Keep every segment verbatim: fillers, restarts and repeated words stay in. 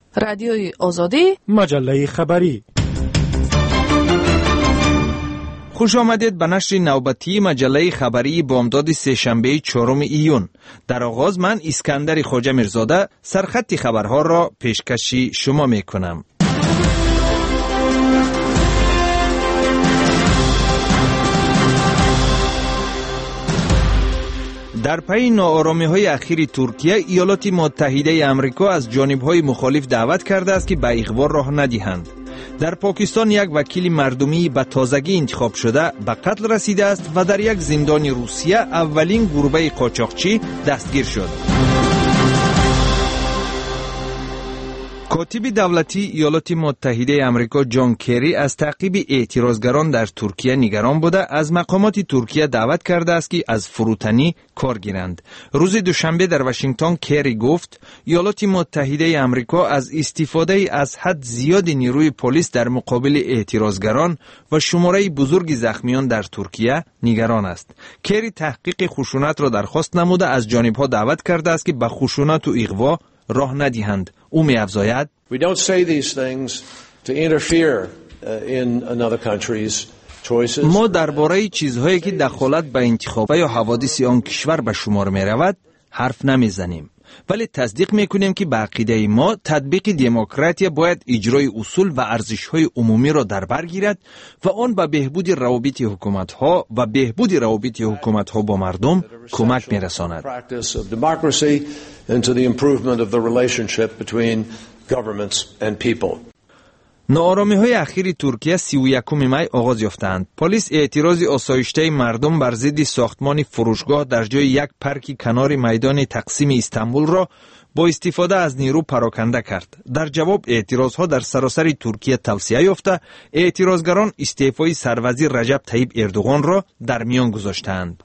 رادیوی آزادی، مجله خبری. خوش آمدید به نشر نوبتی مجله خبری بامداد سه‌شنبه چهارم ایون. در آغاز من اسکندر خواجه میرزاده سرخط خبرها را پیشکشی شما می کنم. در پی ناآرامی‌های اخیر ترکیه، ایالات متحده آمریکا از جانب‌های مخالف دعوت کرده است که به اغوا راه ندهند. در پاکستان یک وکیل مردمی به تازگی انتخاب شده به قتل رسیده است و در یک زندان روسیه اولین گروه قاچاقچی دستگیر شد. کاتب دولتی ایالات متحده آمریکا جان کری از تعقیب اعتراضگران در ترکیه نگران بوده از مقامات ترکیه دعوت کرده است که از فروتنی کار گیرند. روز دوشنبه در واشنگتن کری گفت ایالات متحده آمریکا از استفاده از حد زیاد نیروی پلیس در مقابل اعتراضگران و شماره بزرگ زخمیان در ترکیه نگران است. کری تحقیق خشونت را درخواست نموده از جانبها دعوت کرده است که به خشونت و اغوا راه ندهند. او می افزاید We don't say these things to interfere in another country's choices. ما درباره چیزهایی که دخالت به انتخاب یا حوادث آن کشور به شمار می رود حرف نمی زنیم، ولی تصدیق می کنیم که به عقیده ما تطبیق دموکراسی باید اجرای اصول و ارزش‌های عمومی را در بر گیرد و آن به بهبود روابط حکومت‌ها و بهبود روابط حکومت‌ها با مردم کمک می‌رساند. ناآرامی‌های اخیر ترکیه سی و یکم می آغاز یافتند. پلیس اعتراض آسایشته مردم بر ضد ساختمان فروشگاه در جای یک پارک کنار میدان تقسیم استانبول را با استفاده از نیرو پراکنده کرد. در جواب اعتراضها در سراسر ترکیه توسعه یافته، اعتراضگران استعفای سروزیر رجب طیب اردوغان را در میان گذاشتند.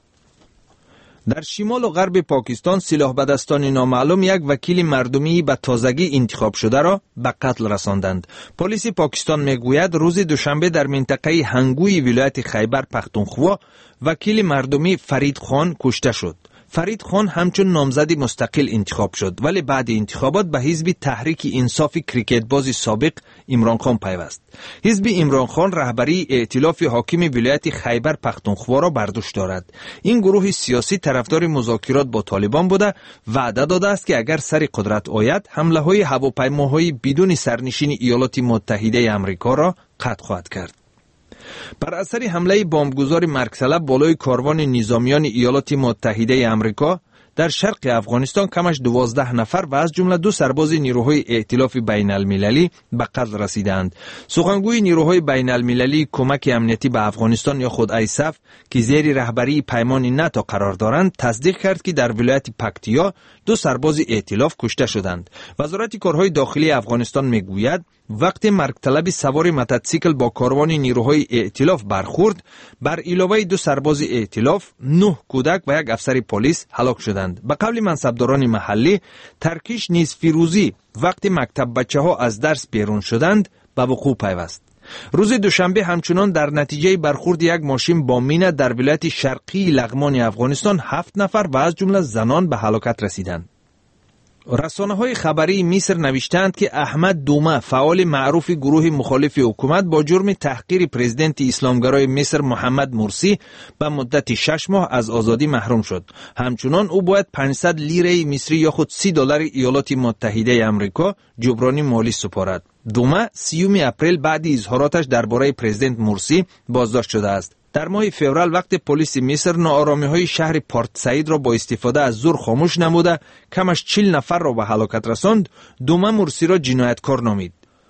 در شمال و غرب پاکستان سلاح به دستان نامعلوم یک وکیل مردمی به تازگی انتخاب شده را به قتل رساندند. پلیس پاکستان میگوید روز دوشنبه در منطقه هنگوی ولایت خیبر پختونخوا وکیل مردمی فرید خان کشته شد. فرید خان همچون نامزد مستقل انتخاب شد، ولی بعد انتخابات به حزب تحریک انصاف کریکت باز سابق عمران خان پیوست. حزب عمران خان رهبری ائتلاف حاکم ولایت خیبر پختونخوا را بر دوش دارد. این گروه سیاسی طرفدار مذاکرات با طالبان بوده، وعده داده است که اگر سر قدرت آید حمله‌های هواپیماهای بدون سرنشین ایالات متحده آمریکا را قطع خواهد کرد. بر اثر حمله بمبگذار مرگ‌طلب بالای کاروان نظامیان ایالات متحده آمریکا در شرق افغانستان کمش دوازده نفر و از جمله دو سرباز نیروهای ائتلاف بین المللی به قتل رسیدند. سخنگوی نیروهای بین المللی کمک امنیتی به افغانستان یا خود ایساف که زیر رهبری پیمان ناتو قرار دارند تصدیق کرد که در ولایت پکتیا دو سرباز ائتلاف کشته شدند. وزارت کارهای داخلی افغانستان میگوید وقتی مرگ‌طلب سوار موتورسیکل با کاروان نیروهای ائتلاف برخورد، بر علاوه دو سرباز ائتلاف، نه کودک و یک افسر پلیس هلاک شدند. به قول منصبداران محلی، ترکیش نیز فیروزی وقتی مکتب بچه‌ها از درس بیرون شدند به وقوع پیوست. روز دوشنبه همچنان در نتیجه برخورد یک ماشین با مینه در ولایت شرقی لغمان افغانستان هفت نفر و از جمله زنان به هلاکت رسیدند. رسانه‌های خبری مصر نوشتند که احمد دومه فعال معروف گروه مخالف حکومت با جرم تحقیر پرزیدنت اسلامگرای مصر محمد مرسی به مدت شش ماه از آزادی محروم شد. همچنان او باید پانصد لیره مصری یا خود سی دلار ایالات متحده آمریکا جبرانی مالی سپارد. دومه سیوم اپریل بعد اظهاراتش درباره پرزیدنت مرسی بازداشت شده است. در ماه فوریه وقت پلیس مصر ناآرامی‌های شهر پارت سعید را با استفاده از زور خاموش نموده کمش چهل نفر را به هلاکت رساند، دومه مرسی را جنایتکار نامید.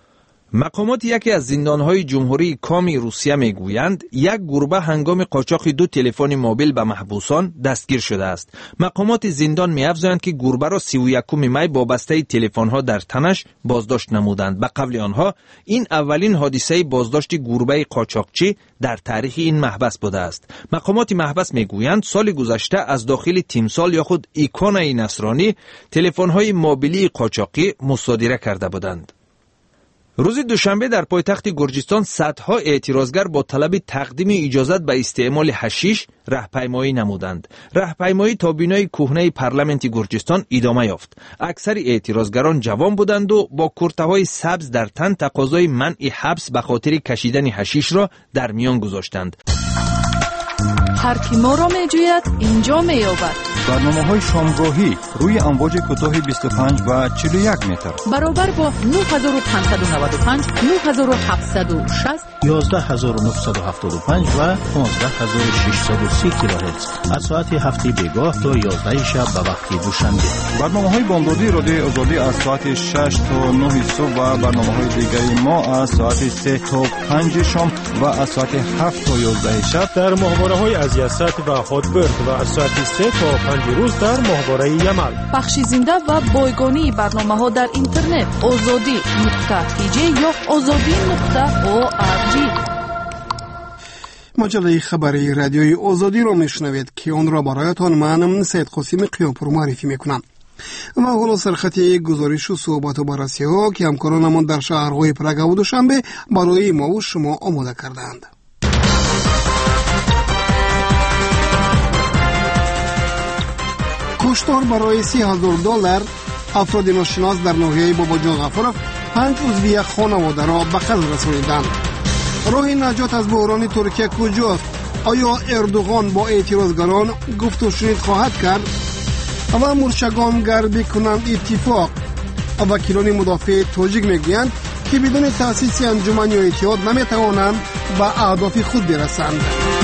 مقامات یکی از زندانهای جمهوری کامی روسیه میگویند یک گروه هنگام قاچاق دو تلفن موبیل به محبوسان دستگیر شده است. مقامات زندان می‌افزایند که گروه را سی و یکم می با بسته تلفن‌ها در تنش بازداشت نمودند. به قول آنها این اولین حادثه بازداشت گروه قاچاقچی در تاریخ این محبس بوده است. مقامات محبس میگویند سال گذشته از داخل تیمسال یا خود ایکانه نصرانی تلفن‌های موبیلی قاچاقی مصادره کرده بودند. روز دوشنبه در پایتخت گرجستان صدها اعتراضگر با طلب تقدیم اجازت به استعمال حشیش راهپیمایی نمودند. راهپیمایی تا بینای کهنه پارلمانت گرجستان ادامه یافت. اکثر اعتراضگران جوان بودند و با کرته‌های سبز در تن تقاضای منع حبس به خاطر کشیدن حشیش را در میان گذاشتند. هر کی ما را می‌جوید اینجا می‌یابد. برنامه‌های شامگاهی روی امواج کوتاه بیست و پنج و چهل و یک متر برابر با نه هزار و پانصد و نود و پنج، نه هزار و هفتصد و شصت، یازده هزار و نهصد و هفتاد و پنج و پانزده هزار و ششصد و سی کیلوهرتز از ساعت هفت بیگاه تا یازده شب به وقت دوشنبه. برنامه‌های بامدادی رادیو آزادی از ساعت شش تا نه صبح و برنامه‌های دیگری ما از ساعت سه تا پنج شام و از ساعت هفت تا یازده شب در ماهواره‌های از یست و هاتبرد و از ساعت سه تا پنج روز در ماهواره یمل. پخش زنده و بایگانی برنامه‌ها در اینترنت آزادی نقطه تی جی یا آزادی نقطه او آر جی. مجله خبری رادیوی آزادی را میشنوید که آن را برایتان من سید قاسم قیامپور معرفی میکنم. و حالا سرخط یک گزارش و صحبت و بررسی ها که همکارانمان در شهرهای پراگ و دوشنبه برای ما و شما آماده کردند. کشتار برای سی هزار دلار افراد ناشناس در ناحیه باباجان غفورov پنج عضوی خانواده را به قتل رسانیدند. راه نجات از بحران ترکیه کجاست؟ آیا اردوغان با اعتراضگران گفت و شنید خواهد کرد؟ و مرچگان غربی کنند اتفاق. وکیلان مدافع تاجیک میگویند که بدون تأسیس انجمن یا اتحاد نمیتوانند به اهداف خود برسند.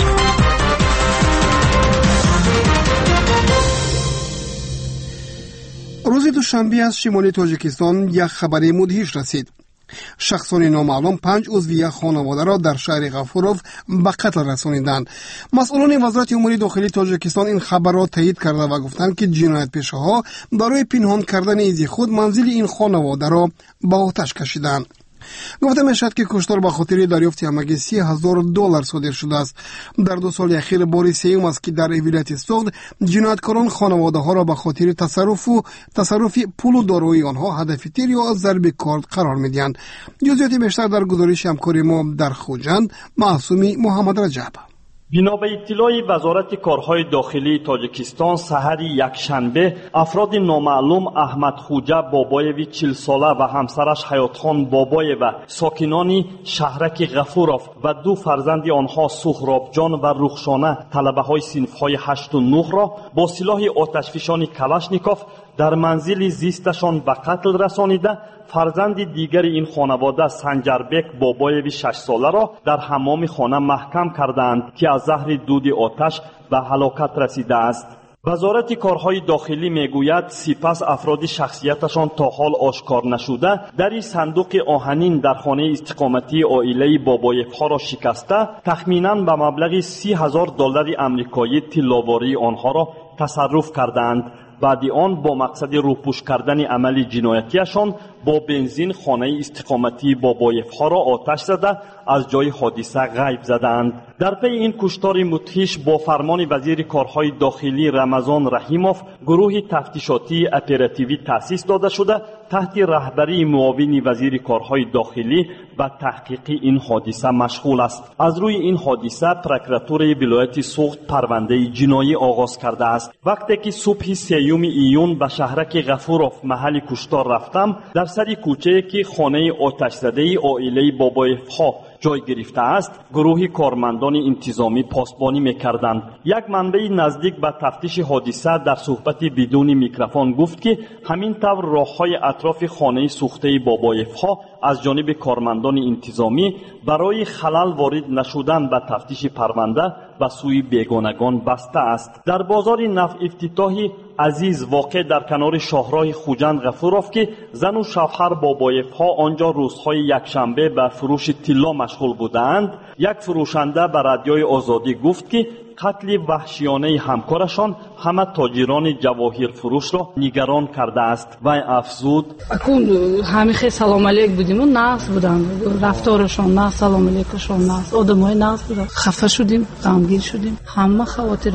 روز دوشنبه از شمال تاجیکستان یک خبر مدهش رسید. شخصان نامعلوم پنج عضوی خانواده را در شهر غفورov به قتل رسانیدند. مسئولان وزارت امور داخلی تاجیکستان این خبر را تایید کرده و گفتند که جنایت پیشه‌ها برای پنهان کردن از خود منزل این خانواده را به آتش کشیدند. گفته میشد که کشتار به خاطر دریافت همگی سی هزار دلار صادر شده است. در دو سال اخیر بار سوم است که در ولایت سوخت جنایتکاران خانواده ها را به خاطر تصرف و تصرف پول و دارایی آنها هدف تیر یا ضرب کارت قرار میدهند. جزئیات بیشتر در گزارش همکار ما در خوجند معصومی محمد رجب. بنا به اطلاع وزارت کارهای داخلی تاجیکستان سحر یکشنبه افراد نامعلوم احمد خوجه بابایوی چهل ساله و همسرش حیاتخان بابایو و ساکنان شهرک غفورov و دو فرزند آنها سهرابجان و رخشانه طلبه های صنف های هشت و نه را با سلاح آتشفشانی کلاشنیکوف در منزل زیستشان به قتل رسانیده فرزند دیگر این خانواده سنجربک بابایوی شش ساله را در حمام خانه محکم کردند که از زهر دود آتش به هلاکت رسیده است. وزارت کارهای داخلی میگوید سپس افراد شخصیتشان تا حال آشکار نشده در صندوق آهنین در خانه استقامتی عائله بابایف‌ها را شکسته تخمینا به مبلغ سی هزار دلار آمریکایی طلاواری آنها را تصرف کردند. بعد آن با مقصد روپوش کردن عمل جنایتیشان با بنزین خانه استقامتی بابایف‌ها را آتش زده از جای حادثه غیب زدند. در پی این کشتار مدهش با فرمان وزیر کارهای داخلی رمضان رحیموف گروه تفتیشاتی اپراتیوی تأسیس داده شده تحت رهبری معاون وزیر کارهای داخلی و تحقیق این حادثه مشغول است. از روی این حادثه پروکراتور ولایت سوخت پرونده جنایی آغاز کرده است. وقتی که صبح سیوم ایون به شهرک غفورov محل کشتار رفتم در سر کوچه که خانه آتش زده عائله بابایف‌ها جای گرفته است گروه کارمندان انتظامی پاسبانی می‌کردند. یک منبع نزدیک به تفتیش حادثه در صحبت بدون میکروفون گفت که همین طور راه‌های اطراف خانه سوخته بابایف‌ها از جانب کارمندان انتظامی برای خلل وارد نشدن به تفتیش پرونده به سوی بیگانگان بسته است. در بازار نفت افتتاحی عزیز واقع در کنار شاهراه خوجند غفورov که زن و شوهر بابایف‌ها آنجا روزهای یکشنبه به فروش طلا مشغول بودند یک فروشنده به رادیوی آزادی گفت که قتل وحشیانه همکارشان همه تاجران جواهر فروش را نگران کرده است و افزود اکون همیشه سلام علیک بودیم و نقص بودن رفتارشان نه سلام علیکشان نه آدمای نقص بودن خفه شدیم غمگین شدیم همه خواطر میشه.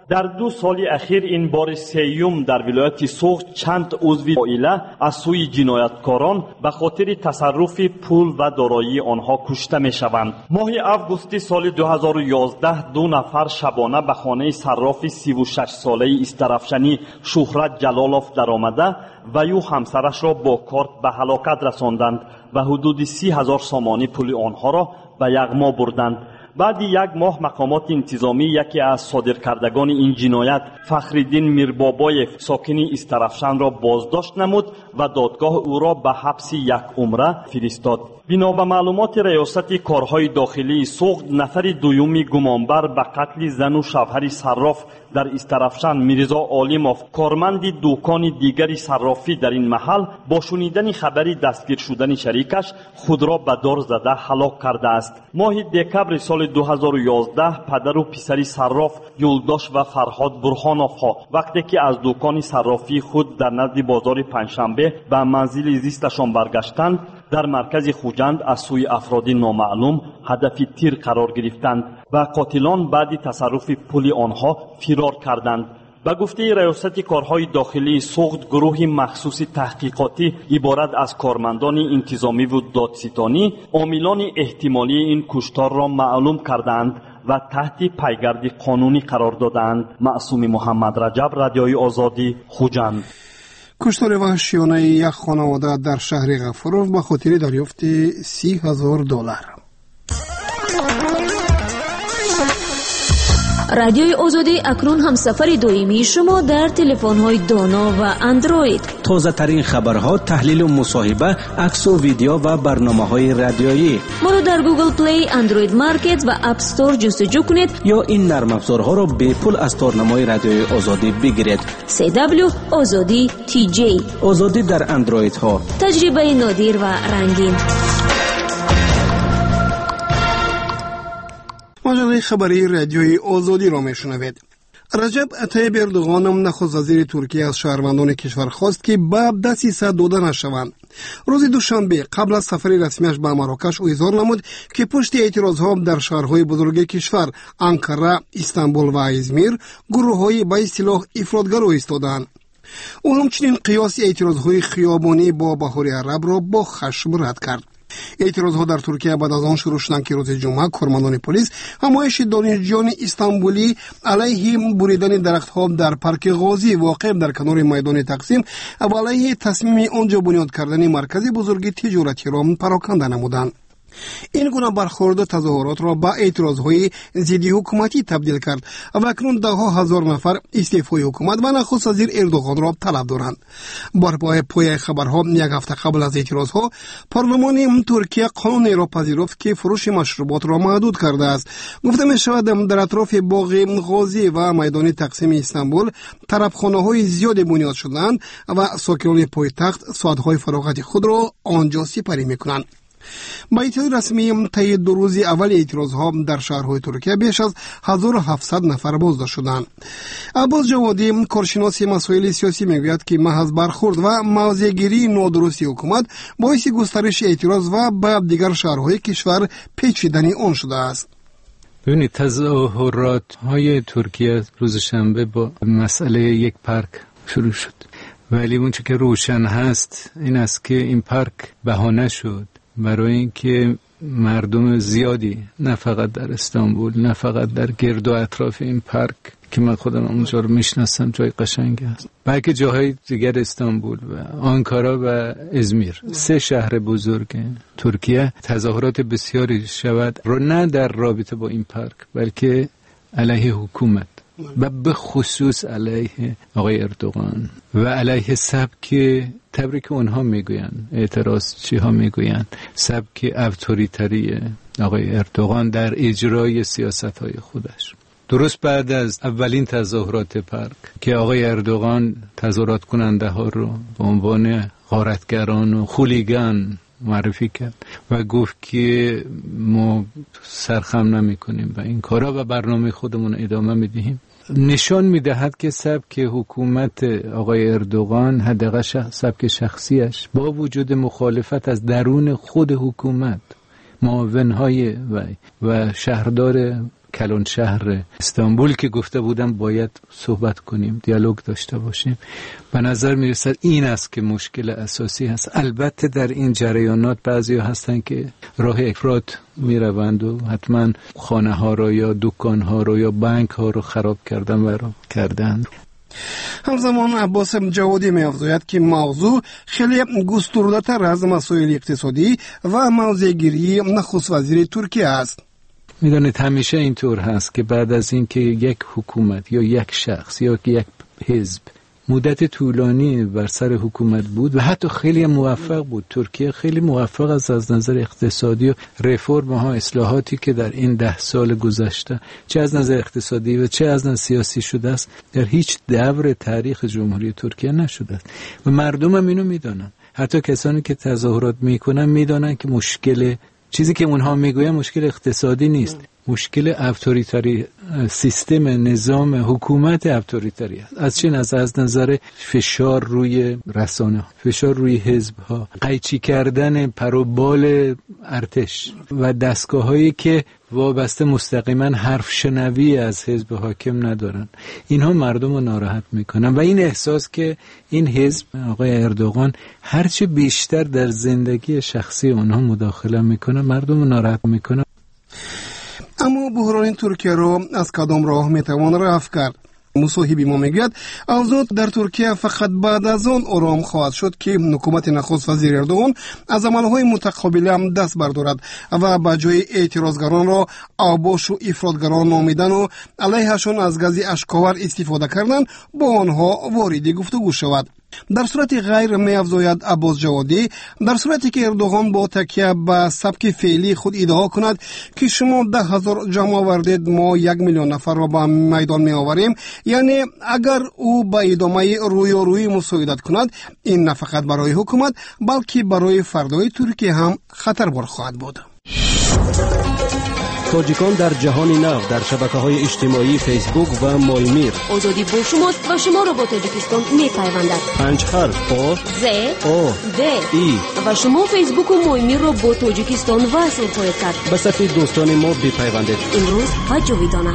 در دو سال اخیر این بار سیوم در ولایت سوخت چند عضو عائله از سوی جنایتکاران به خاطر تصرف پول و دارایی آنها کشته می شوند. ماه آگوست سال دو هزار و یازده دو نفر شبانه به خانه صراف سی و شش ساله استرافشنی شهرت جلالوف در آمده و یو همسرش را با کارت به هلاکت رساندند و حدود سی هزار سامانی پول آنها را به یغما بردند. بعد یک ماه مقامات انتظامی یکی از صادرکردگان این جنایت فخرالدین میربابایف ساکن استرافشن را بازداشت نمود و دادگاه او را به حبس یک عمره فرستاد. بنا به معلومات ریاست کارهای داخلی سوخت، نفر دومی گمانبر به قتل زن و شوهر صراف در استرافشن میرزا عالموف، کارمند دکان دیگری صرافی در این محل، با شنیدن خبری دستگیر شدن شریکش خود را به دار زده هلاک کرده است. ماه دکمبر سال دو هزار و یازده پدر و پسری صراف یولداش و فرهاد برهانوف ها وقتی که از دکان صرافی خود در نزد بازار پنجشنبه به منزل زیستشان برگشتند، در مرکز خوجند از سوی افراد نامعلوم هدف تیر قرار گرفتند و قاتلان بعد تصرف پول آنها فرار کردند. به گفته ریاست کارهای داخلی سوخت، گروه مخصوص تحقیقاتی عبارت از کارمندان انتظامی و دادستانی عاملان احتمالی این کشتار را معلوم کردند و تحت پیگرد قانونی قرار دادند. معصوم محمد رجب، رادیوی آزادی، خوجند. کشتار وحشیانه یک خانواده در شهر غفورov به خاطر دریافت سی هزار دلار. رادیوی آزادی اکنون همسفر دائمی شما در تلفن‌های دانا و اندروید. تازه ترین خبرها، تحلیل و مصاحبه، عکس و ویدیو و برنامه‌های رادیویی. ما رو در گوگل پلی، اندروید مارکت و اپ استور جستجو کنید یا این نرم افزارها را به پول از تارنمای رادیوی آزادی بگیرید. سی دبلیو آزادی تی جی. آزادی در اندروید ها. تجربه نادر و رنگین. مجله خبری رادیوی آزادی را میشنوید. رجب طیب اردوغان نخست وزیر ترکیه از شهروندان کشور خواست که به دسترسی داده نشوند. روز دوشنبه قبل از سفر رسمیش به مراکش او اظهار نمود که پشت اعتراضها در شهرهای بزرگ کشور انقره، استانبول و ازمیر گروه‌های با اصطلاح افراطگرا ایستادند. او همچنین قیاس اعتراضهای خیابانی با بهار عرب را با خشم رد کرد. اعتراضها در ترکیه بعد از آن شروع شدند که روز جمعه کارمندان پلیس همایش دانشجویان استانبولی علیه بریدن درختها در پارک غازی واقع در کنار میدان تقسیم و علیه تصمیم آنجا بنیاد کردن مرکز بزرگ تجارتی را پراکنده نمودند. این گونه برخورد تظاهرات را به اعتراضهای ضد حکومتی تبدیل کرد و اکنون ده ها هزار نفر استعفای حکومت و نخست وزیر اردوغان را طلب دارند. بر پای پای خبرها یک هفته قبل از اعتراضها پارلمان ترکیه قانونی را پذیرفت که فروش مشروبات را محدود کرده است. گفته می شود در اطراف باغ غازی و میدان تقسیم استانبول طرفخانه‌های زیادی بنیاد شدند و ساکنان پایتخت ساعت‌های فراغت خود را آنجا سپری می‌کنند. با اطلاع رسمی طی دو روز اول اعتراضها در شهرهای ترکیه بیش از هزار و هفتصد نفر بازداشت شدند. عباس جوادی، کارشناس مسائل سیاسی، میگوید که محض برخورد و موضع‌گیری نادرستی حکومت باعث گسترش اعتراض و به دیگر شهرهای کشور پیچیدن آن شده است. ببینید، تظاهرات های ترکیه روز شنبه با مسئله یک پارک شروع شد، ولی اون چه که روشن هست این است که این پارک بهانه شد برای اینکه مردم زیادی نه فقط در استانبول، نه فقط در گرد و اطراف این پارک که من خودم اونجا رو میشناسم، جای قشنگی است، بلکه جاهای دیگر استانبول و آنکارا و ازمیر، سه شهر بزرگ ترکیه، تظاهرات بسیاری شود رو نه در رابطه با این پارک بلکه علیه حکومت و به خصوص علیه آقای اردوغان و علیه سبک تبریک اونها میگوین، اعتراض چی ها میگوین، سبک اتوریتری آقای اردوغان در اجرای سیاست های خودش. درست بعد از اولین تظاهرات پارک که آقای اردوغان تظاهرات کننده ها رو به عنوان غارتگران و خولیگان معرفی کرد و گفت که ما سرخم نمی کنیم و این کارا و برنامه خودمون ادامه میدهیم، نشان میدهد که سبک حکومت آقای اردوغان، حداقل شخص سبک شخصیش، با وجود مخالفت از درون خود حکومت، معاونهای وی و شهردار کلان شهر استانبول که گفته بودم باید صحبت کنیم، دیالوگ داشته باشیم. به نظر میرسد این است که مشکل اساسی هست. البته در این جریانات بعضی هستن که راه افراط میروند و حتما خانه ها رو یا دکان ها رو یا بانک ها رو خراب کردن و رو کردن. همزمان عباس جوادی می افزاید که موضوع خیلی گسترده تر از مسائل اقتصادی و موضع‌گیری نخست وزیر ترکیه است. میدانید همیشه اینطور هست که بعد از اینکه یک حکومت یا یک شخص یا یک حزب مدت طولانی بر سر حکومت بود و حتی خیلی موفق بود، ترکیه خیلی موفق است از نظر اقتصادی و رفرم ها، اصلاحاتی که در این ده سال گذشته چه از نظر اقتصادی و چه از نظر سیاسی شده است در هیچ دور تاریخ جمهوری ترکیه نشده است و مردم هم اینو میدانن. حتی کسانی که تظاهرات میکنن میدانن که مشکل چیزی که اونها میگوین مشکل اقتصادی نیست، مشکل اتوریتری سیستم نظام حکومت اتوریتری است. از چه نظر؟ از نظر فشار روی رسانه، فشار روی حزب ها، قیچی کردن پروبال ارتش و دستگاه هایی که وابسته مستقیما حرف شنوی از حزب حاکم ندارن. اینها مردم رو ناراحت میکنن و این احساس که این حزب آقای اردوغان هرچه بیشتر در زندگی شخصی اونها مداخله میکنه مردم رو ناراحت میکنه. اما بحران ترکیه را از کدام راه میتوان رفع کرد؟ مصاحبی ما میگوید اوضاع در ترکیه فقط بعد از آن آرام خواهد شد که حکومت نخست وزیر اردوغان از عملهای متقابل هم دست بردارد و به جای اعتراضگران را اوباش و افراطگران نامیدن و علیهشان از گازی اشکاور استفاده کردن با آنها وارد گفتگو شود. در صورت غیر می افزاید عباس جوادی، در صورتی که اردوغان با تکیه به سبک فعلی خود ادعا کند که شما ده هزار جمع آوردید ما یک میلیون نفر را به میدان می آوریم، یعنی اگر او به ادامه رویارویی مساعدت کند این نه فقط برای حکومت بلکه برای فردای ترکیه هم خطربار خواهد بود. تاجیکان در جهان نو در شبکه‌های اجتماعی فیسبوک و مایمیر. آزادی با شماست و شما را با تاجیکستان می‌پیوندد. پنج حرف آ ز او د ای و شما فیسبوک و مایمیر را با تاجیکستان وصل خواهید کرد. به صفحه دوستان ما بپیوندید. امروز هجویدانه.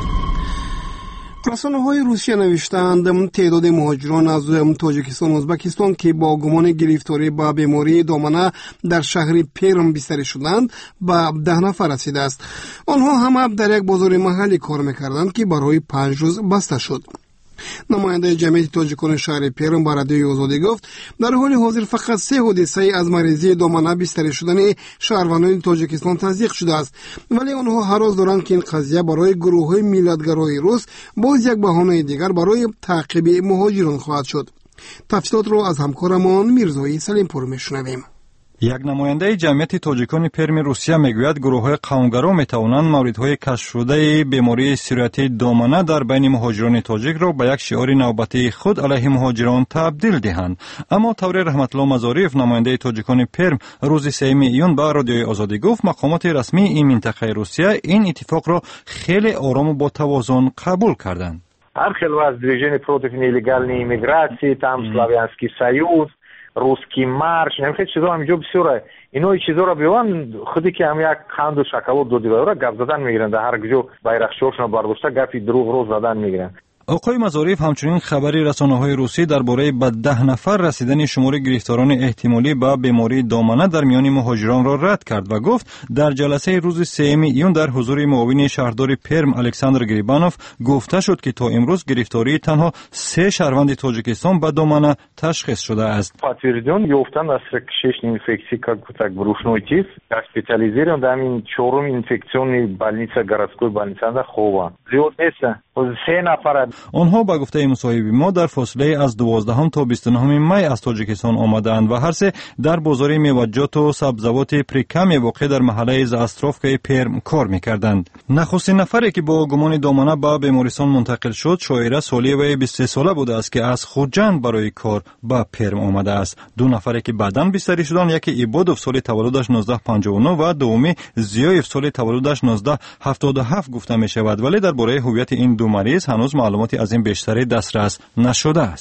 رسانه‌های روسیه نوشتند تعداد مهاجران از تاجیکستان و ازبکستان که با گمان گرفتاری به بیماری دامنه در شهر پرم بستری شدند به ده نفر رسیده است. آنها همه در یک بازار محلی کار می‌کردند که برای پنج روز بسته شد. نماینده جمعیت تاجیکان شهر پرم با رادیوی آزادی گفت در حال حاضر فقط سه حادثه از مریضی دامنه بستری شدن شهروندان تاجیکستان تصدیق شده است، ولی آنها هر دارند که این قضیه برای گروه‌های میلادگرای روس باز یک بهانه دیگر برای تعقیب مهاجران خواهد شد. تفصیلات را از همکارمان میرزایی سلیمپور میشنویم. یک نماینده جمعیت تاجیکان پرم روسیه میگوید گروه‌های قومگرا میتوانند موردهای کشف شده بیماری سیریت دامنه در بین مهاجران تاجیک را به یک شعار نوبتی خود علیه مهاجران تبدیل دهند. اما توری رحمت الله مزاریف نماینده تاجیکان پرم روز سوم ایون به رادیوی آزادی گفت مقامات رسمی این منطقه روسیه این اتفاق را خیلی آرام و با توازن قبول کردند. Архил вас движение против нелегальной иммиграции, там Славянский союз, русский марш, нехай чизо ҳамҷо бисёра ино чизоро биён худи ки ҳам як қанду шоколад додивара гап задан мегиранд дар ҳар ҷо байрақшоршона бардошта гапи дурӯғро задан мегиранд. آقای مزاریف همچنین خبری رسانه‌های روسی درباره به ده نفر رسیدن شمار گرفتاران احتمالی به بیماری دامنه در میان مهاجران را رد کرد و گفت در جلسه روز سوم ایون در حضور معاون شهردار پرم الکساندر گریبانوف گفته شد که تا امروز گرفتاری تنها سه شهروند تاجیکستان به دامنه تشخیص شده است. Подтвержден ёфтан аз сорок шесть инфекций как так брюшной тиф, госпитализирован дар ин чорум инфекционный больница городской больница Хова. Зиёд нест. سه نفر. آنها به گفته مصاحبه ما در فاصله از دوازدهم تا بیست و نهم می از تاجیکستان آمدند و هر سه در بازار میوه‌جات و سبزیجات پریکم واقع در محله زاستروفکای پرم کار می‌کردند. نخستین نفری که با گمان دامنه به بیمارستان منتقل شد شاعره سالیه بیست و سه ساله بوده است که از خوجند برای کار به پرم آمده است. دو نفری که بعداً بستری شدند یکی عبادوف سال تولدش نوزده پنجاه و نه و دومی زیایف سال تولدش نوزده هفتاد و هفت گفته می‌شود، ولی درباره هویت این دو مریض هنوز معلوماتی از این بیشتری دسترس نشده است.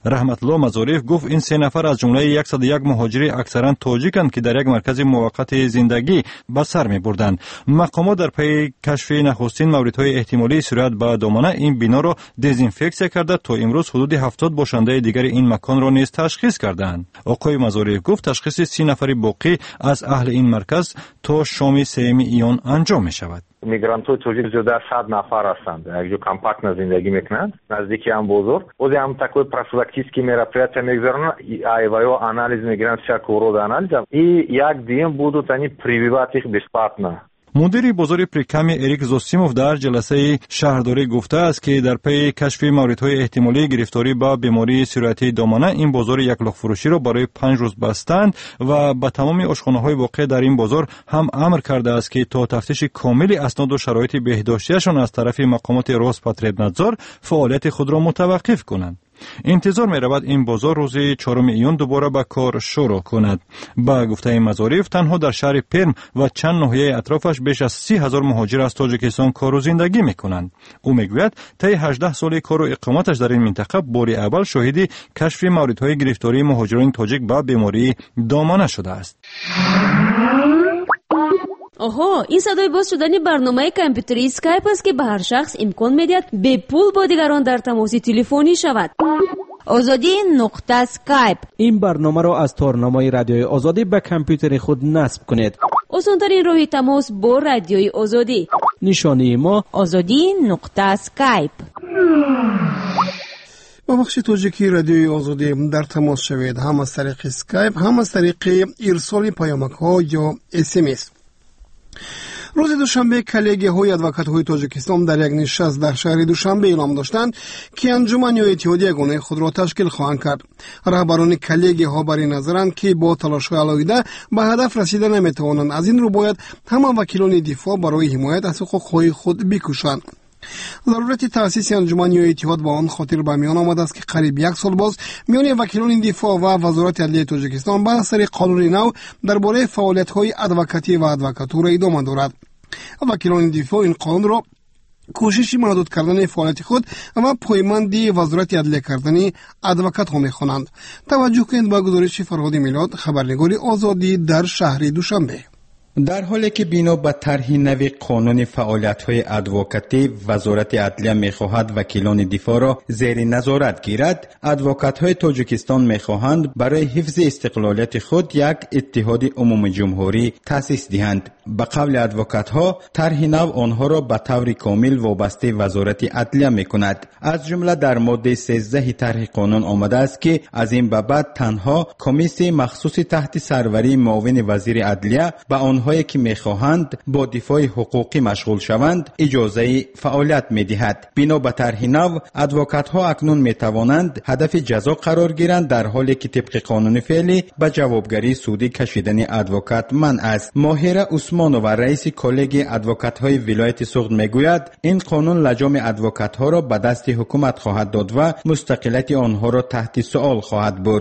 رحمت الله مزاریف گفت این سه نفر از جمله صد و یک مهاجر اکثرا تاجیکند که در یک مرکز موقت زندگی به سر می‌بردند. مقامات در پی کشف نخستین موردهای احتمالی سرایت به دامنه این بنا را دزینفکسیون کرده تا امروز حدود هفتاد باشنده دیگر این مکان را نیز تشخیص کردند. آقای مزاریف گفت تشخیص سی نفر باقی از اهل این مرکز تا شام سوم ایون انجام می شود. میگرانت‌های توجیک زیاده از صد نفر هستند. یک جو کمپاکت زندگی میکنند نزدیکی هم بزرگ. اوزی هم такой профилактический мероприятия میگذارن айваё анализ میگیرن всякого рода анализ. И як день будут они прививать их бесплатно. مدیر بازار پریکامی اریک زوسیموف در جلسه شهرداری گفته است که در پی کشف موردهای احتمالی گرفتاری با بیماری سرایتی دامنه این بازار یک لاخ فروشی را برای پنج روز بستند و به تمام آشخانه‌های واقع در این بازار هم امر کرده است که تا تفتیش کامل اسناد و شرایط بهداشتیشان از طرف مقامات روسپاتربنادزور فعالیت خود را متوقف کنند. انتظار می رود این بازار روز چهارم ایون دوباره به کار شروع کند. با گفته مزاریف تنها در شهر پرم و چند ناحیه اطرافش بیش از سی هزار مهاجر از تاجیکستان کار و زندگی می کنند. او می گوید طی هجده سال کار و اقامتش در این منطقه بار اول شاهد کشف موردهای گرفتاری مهاجران تاجیک با بیماری دامنه شده است. آها، این صدای باز شدن برنامه کامپیوتری اسکایپ است که به هر شخص امکان میدهد به پول با دیگران در تماس تلفنی شود. آزادی نقطه اسکایپ. این برنامه را از تارنمای رادیوی آزادی به کامپیوتر خود نصب کنید. آسان‌ترین راه تماس با رادیوی آزادی. نشانی ما آزادی نقطه اسکایپ. با بخش توجیکی رادیوی آزادی در تماس شوید، هم از طریق اسکایپ هم از طریق ارسال پیامک ها یا اس ام اس. روز دوشنبه کلیگی های ادوکات های تاجیکستان در یک نشست در شهر دوشنبه اعلام داشتند که انجمن یا اتحادیه یگانه خود را تشکیل خواهند کرد. رهبران کلیگی ها بر این نظرند که با تلاش های علاوه به هدف رسیدن نمیتوانند. از این رو باید همان وکیلان دفاع برای حمایت از حقوق های خود بکوشند. ضرورت تأسیس انجمن یا اتحاد با آن خاطر به میان آمده است که قریب یک سال باز میان وکیلان دفاع و وزارت عدلیه تاجیکستان بر اثر قانون نو درباره فعالیت‌های ادوکاتی و ادوکاتور ادامه دارد. وکیلان دفاع این قانون را کوششی محدود کردن فعالیت خود و پایماندی وزارت عدلیه کردن ادوکات ها می‌خوانند. توجه کنید به گزارش فرهاد میلاد، خبرنگار آزادی در شهر دوشنبه. در حالی که بنا به طرح نو قانون فعالیت‌های ادوکاتی وزارت عدلیه می‌خواهد وکیلان دفاع را زیر نظارت گیرد، ادوکات‌های تاجیکستان می‌خواهند برای حفظ استقلالیت خود یک اتحاد عمومی جمهوری تأسیس دهند. به قول ادوکات‌ها طرح نو آنها را به طور کامل وابسته وزارت عدلیه می‌کند. از جمله در ماده سیزده طرح قانون آمده است که از این به بعد تنها کمیسیون مخصوص تحت سروری معاون وزیر عدلیه به آنها هایی که میخواهند با دفاع حقوقی مشغول شوند اجازه فعالیت میدهد. بنا به طرح نو ادوکات ها اکنون میتوانند هدف جزا قرار گیرند در حالی که طبق قانون فعلی به جوابگری سودی کشیدن ادوکات منع است. ماهره عثمانووا رئیس کلگی ادوکات های ولایت سوغد میگوید این قانون لجام ادوکات ها را به دست حکومت خواهد داد و مستقلیت آنها را تحت سوال خواهد برد.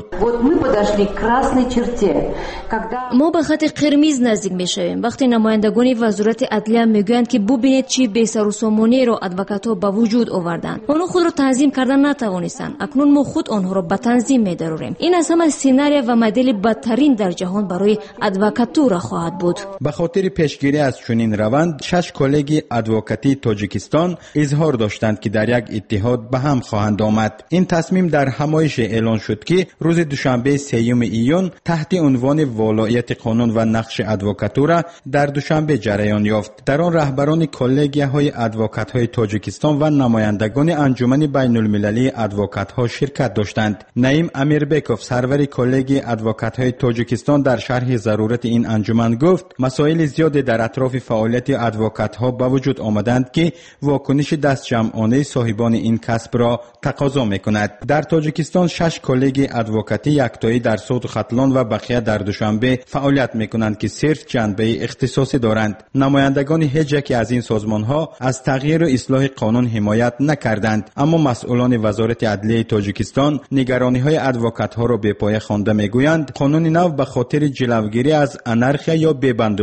ما به خط قرمز نزدیک میشیم وقتی نمایندگان وزارت عدلیه میگویند که ببینید چی بی سر و سامانی را ادوکات‌ها به وجود آوردند. آنها خود را تنظیم کردن نتوانستند. اکنون ما خود آنها را به تنظیم می‌داریم. این از همه سیناریا و مدل بدترین در جهان برای ادوکاتور خواهد بود. به خاطر پیشگیری از چنین روند شش کلگی ادوکاتی تاجیکستان اظهار داشتند که در یک اتحاد به هم خواهند آمد. این تصمیم در همایش اعلان شد که روز دوشنبه سوم ایون تحت عنوان ولایت قانون و نقش ادوکاتور در دوشنبه جریان یافت. در آن رهبران کلگیه های ادوکات های تاجیکستان و نمایندگان انجمن بین المللی ادوکات ها شرکت داشتند. نعیم امیربکوف سرور کلگی ادوکات های تاجیکستان در شرح ضرورت این انجمن گفت مسائل زیادی در اطراف فعالیت ادوکات ها به وجود آمدند که واکنش دست جمعانه صاحبان این کسب را تقاضا میکند. در تاجیکستان شش کلگی ادوکاتی یکتایی در سوت و ختلان و بقیه در دوشنبه فعالیت میکنند که صرف جنبه اختصاصی دارند. نمایندگان هیچ یکی از این سازمان ها از تغییر و اصلاح قانون حمایت نکردند، اما مسئولان وزارت عدلیه تاجیکستان نگرانی های ادوکات ها را به پای خوانده میگویند قانون نو به خاطر جلوگیری از انارخیا یا ببندوباری در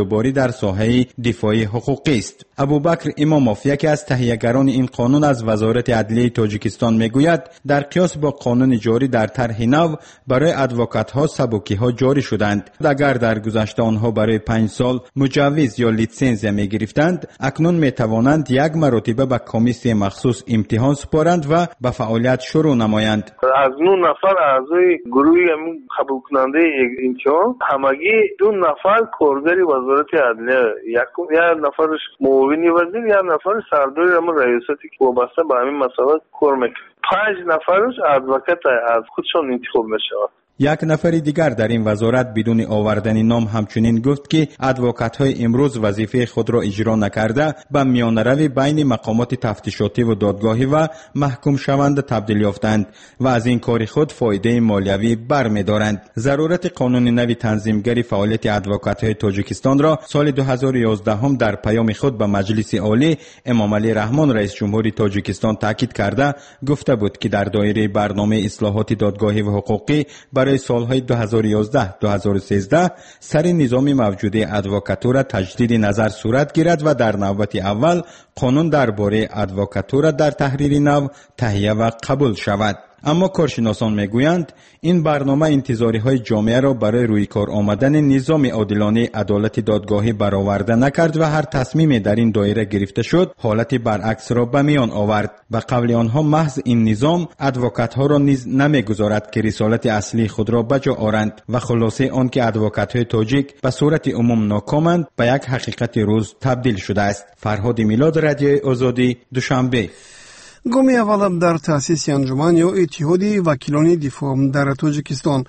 در ساحه دفاعی حقوقی است. ابوبکر اماموف یکی از تهیه‌گران این قانون از وزارت عدلیه تاجیکستان میگوید در قیاس با قانون جاری در طرح نو برای ادوکات‌ها سبکی‌ها جاری شدند. اگر در گذشته آنها برای پنج سال مجوز یا لیسانس می‌گرفتند، اکنون می‌توانند یک مرتبه به کمیسیون مخصوص امتحان سپارند و به فعالیت شروع نمایند. از نه نفر اعضای گروه قبول کننده امتحان همگی دو نفر کارگر وزارت عدلیه، یکم یک نفرش معاون وزیر، یک نفر سردار اما ریاستی که وابسته به همین مسائل کار میکنه. پنج نفرش ادوکات از خودشان انتخاب میشود. یک نفر دیگر در این وزارت بدون آوردن نام همچنین گفت که ادوکات‌های امروز وظیفه خود را اجرا نکرده به میانروی بین مقامات تفتیشاتی و دادگاهی و محکوم شونده تبدیل یافتند و از این کار خود فایده مالیوی برمی‌دارند. ضرورت قانون نوی تنظیمگری فعالیت ادوکات‌های تاجیکستان را سال دو هزار و یازده هم در پیام خود به مجلس عالی امام علی رحمان رئیس جمهوری تاجیکستان تاکید کرده گفته بود که در دایره برنامه اصلاحات دادگاهی و حقوقی برای سالهای دو هزار و یازده تا دو هزار و سیزده سر نظام موجود ادوکاتور تجدید نظر صورت گیرد و در نوبت اول قانون درباره ادوکاتور در تحریر نو تهیه و قبول شود. اما کارشناسان میگویند این برنامه انتظاری های جامعه را برای روی کار آمدن نظام عادلانه عدالت دادگاهی برآورده نکرد و هر تصمیم در این دایره گرفته شد حالت برعکس را به میان آورد. به قول آنها محض این نظام ادوکات ها را نیز نمیگذارد که رسالت اصلی خود را بجا آورند و خلاصه آن که ادوکات های تاجیک به صورت عموم ناکامند به یک حقیقت روز تبدیل شده است. فرهاد میلاد، رادیو آزادی، دوشنبه. گامی اول در تأسیس انجمن یا اتحاد وکیلان دفاع در تاجیکستان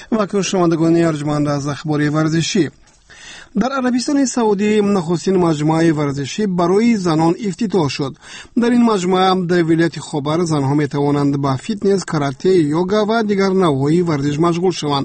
و شنوندگان ارجمند از اخبار ورزشی. در عربستان سعودی نخستین مجمع ورزشی برای زنان افتتاح شد. در این مجمع در ولایت خیبر زنها می توانند با فیتنس، کاراته، یوگا و دیگر نوعی ورزش مشغول شوند.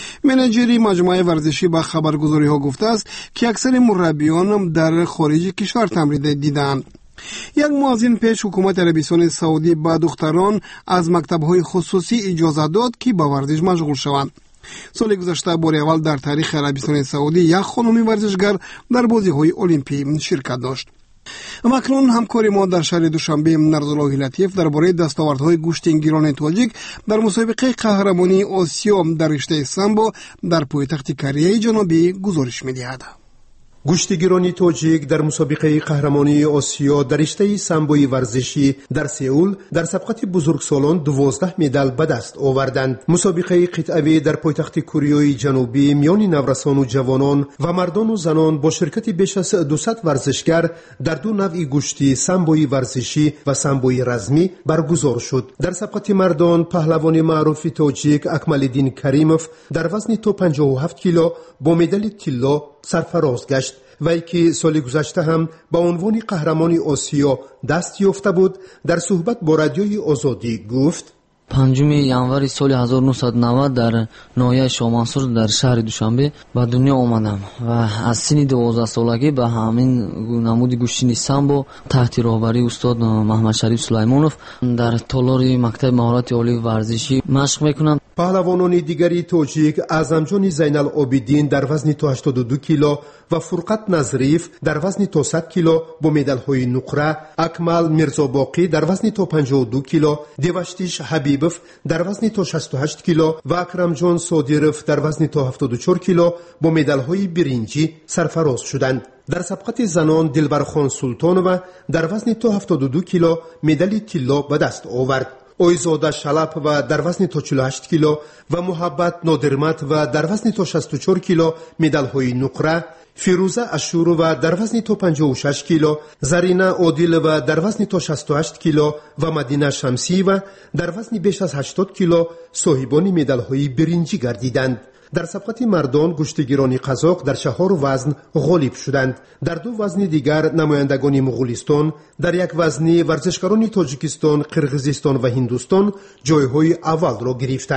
منیجری مجمع ورزشی با خبرگزاری ها گفته است که اکثر مربیان در خارج کشور تمرین دیدند. یک ماه پیش حکومت عربستان سعودی با دختران از مکتب‌های خصوصی اجازه داد که با ورزش مشغول شوند. سال گذشته بار اول در تاریخ عربستان سعودی یک خانم ورزشگر در بازی‌های المپیک شرکت داشت. اکنون همکار ما در شهر دوشنبه نرزالله لطیف درباره دستاوردهای گوشت گیران تاجیک در مسابقه قهرمانی آسیا در رشته سامبو در پایتخت کره جنوبی گزارش می‌دهد. گوشتگیران تاجیک در مسابقه قهرمانی آسیا در رشته سامبوی ورزشی در سئول در سبقت بزرگسالان دوازده مدال به دست آوردند. مسابقه قطعه‌ای در پایتخت کره جنوبی میان نورسان و جوانان و مردان و زنان با شرکت بیش از دویست ورزشگر در دو نوع گوشتی سامبوی ورزشی و سامبوی رزمی برگزار شد. در سبقت مردان پهلوان معروف تاجیک اکمالدین کریموف در وزن تا پنجاه و هفت کیلو با مدال طلا سرفراز گشت. وی که سال گذشته هم با عنوان قهرمان آسیا دست یافته بود در صحبت با رادیوی آزادی گفت: پنجم ینور سال هزار و نهصد و نود در ناحیه شامنصور در شهر دوشنبه به دنیا آمدم و از سن دوازده سالگی به همین نمود گوشتی سامبو تحت راهبری استاد محمد شریف سلیمانوف در تالار مکتب مهارت عالی ورزشی مشق میکنم. پهلوانان دیگری تاجیک اعظمجان زین العابدین در وزن تا هشتاد و دو کیلو و فرقت نظریف در وزن تا صد کیلو با مدال های نقره، اکمل میرزاباقی در وزن تا پنجاه و دو کیلو، دیوشتیش حبیبوف در وزن تا شصت و هشت کیلو و اکرم جان صادیروف در وزن تا هفتاد و چهار کیلو با مدال های برنجی سرفراز شدند. در سبقت زنان دلبرخان سلطانووا در وزن تا هفتاد و دو کیلو مدال طلا به دست آورد. اویزاده شلپ و در وزن تا چهل و هشت کیلو و محبت نادرمت و در وزن تا شصت و چهار کیلو مدال های نقره، فیروزه اشورو و در وزن تا پنجاه و شش کیلو، زرینه عادل و در وزن تا شصت و هشت کیلو و مدینه شمسی و در وزن بیش از هشتاد کیلو صاحبان مدال های برنجی گردیدند. در سبقت مردان گوشتگیران قزاق در چهار وزن غالب شدند. در دو وزن دیگر نمایندگان مغولستان، در یک وزن ورزشکاران تاجیکستان، قرقیزستان و هندوستان جایهای اول را گرفتند.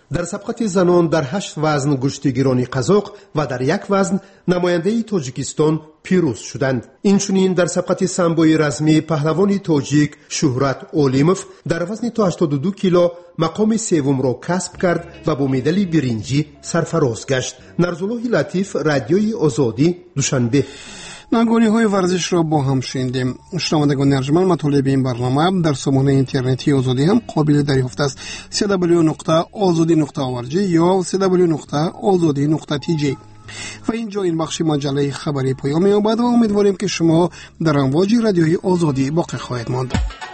در سبقت زنان در هشت وزن گشتیگیران قزاق و در یک وزن نماینده تاجیکستان پیروز شدند. اینچنین در سبقت سامبوی رزمی پهلوان تاجیک شهرت اولیموف در وزن تا هشتاد و دو کیلو مقام سوم را کسب کرد و با مدال برنجی سرفراز گشت. نرزالله لطیف، رادیوی آزادی، دوشنبه. نگاری های ورزش را با هم شنیدیم. شنوندگان ارجمند، مطالب این برنامه در سامانه اینترنتی آزادی هم قابل دریافت است. دبلیو دبلیو دبلیو نقطه آزادی نقطه او ار جی یا دبلیو دبلیو دبلیو نقطه آزادی نقطه تی جی. و اینجا این بخش مجله خبری پایان می‌یابد و امیدواریم که شما در امواج رادیوی آزادی باقی خواهید ماند.